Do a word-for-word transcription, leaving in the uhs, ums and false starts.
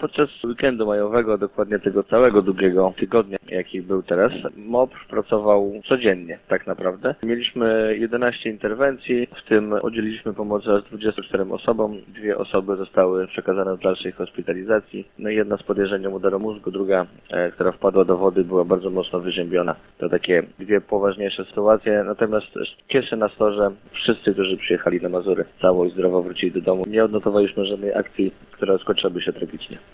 Podczas weekendu majowego, dokładnie tego całego długiego tygodnia, jaki był teraz, M O P pracował codziennie tak naprawdę. Mieliśmy jedenaście interwencji, w tym udzieliliśmy pomocy aż dwudziestu czterem osobom. Dwie osoby zostały przekazane do dalszej hospitalizacji. No i jedna z podejrzeniem udaru mózgu, druga, e, która wpadła do wody, była bardzo mocno wyziębiona. To takie dwie poważniejsze sytuacje. Natomiast cieszy nas to, że wszyscy, którzy przyjechali na Mazury, cało i zdrowo wrócili do domu. Nie odnotowaliśmy żadnej akcji, która skończyłaby się tragicznie.